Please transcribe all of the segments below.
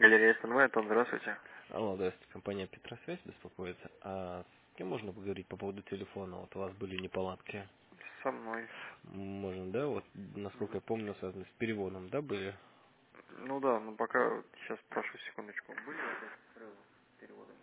Галерея СНВ, Антон, здравствуйте. Алло, здравствуйте, компания Петросвязь беспокоит. А с кем можно поговорить по поводу телефона? Вот у вас были неполадки. Со мной. Можно, да? Вот, насколько я помню, связаны с переводом, да, были? Ну да, ну пока, сейчас прошу секундочку. Были вопросы сразу с переводом?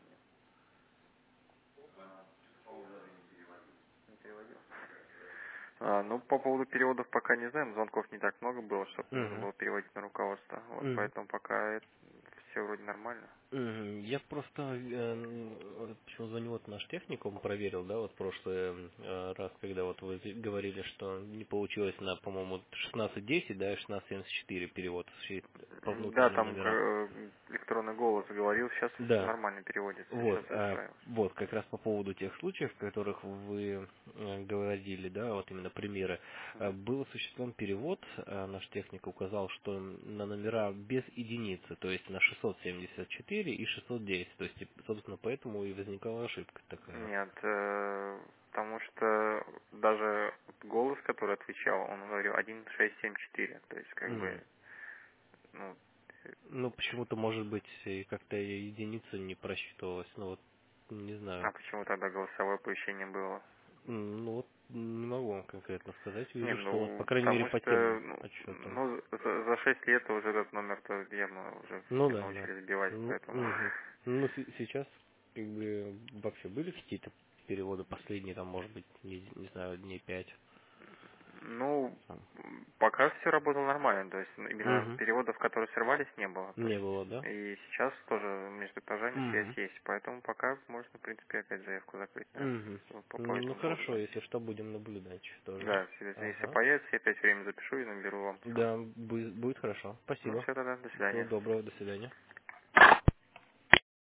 Не переводил. Ну, по поводу переводов пока не знаем, звонков не так много было, чтобы нужно Угу. было переводить на руководство. Вот Угу. поэтому пока все вроде нормально. Я просто почему звоню, вот наш техникум проверил, да, вот прошлый раз, когда вот вы говорили, что не получилось на, по-моему, 16:10, да, и 16:74 перевод по Да, внутренним там номерам. электронный голос говорил, сейчас все Да. нормально переводится, Вот, сейчас устраивает. вот, как раз по поводу тех случаев, о которых вы говорили, да, вот именно примеры, был осуществлен перевод, наш техник указал, что на номера без единицы, то есть на 674 и 610, то есть, и, собственно, поэтому и возникала ошибка такая. Нет, потому что даже голос, который отвечал, он говорил 1674, то есть как М. бы, ну, Ну, почему-то, может быть, и как-то единица не просчитывалась, ну вот, не а знаю. почему тогда голосовое оповещение было? Ну вот, не могу вам конкретно сказать, Не, вижу, что вот, по ну, крайней мере, потому по тем что, отчетам. за 6 лет уже этот номер-то явно уже Ну все да, да. научились сбивать, Ну, поэтому... мгм. Ну, сейчас как бы вообще были какие-то переводы последние, там, может быть, не знаю, дней 5. Ну, Там. пока все работало нормально, то есть именно Мгм. переводов, которые срывались, не было. То Не есть было, да? и сейчас тоже между этажами связь Угу. есть, поэтому пока можно, в принципе, опять заявку закрыть, наверное, Угу. по Ну этому поводу, хорошо, да. если что, будем наблюдать тоже. Да, если Ага. появится, я опять время запишу и наберу вам. Все. Да, будет хорошо. Ну, Спасибо. все тогда, до Всего свидания. доброго, до свидания.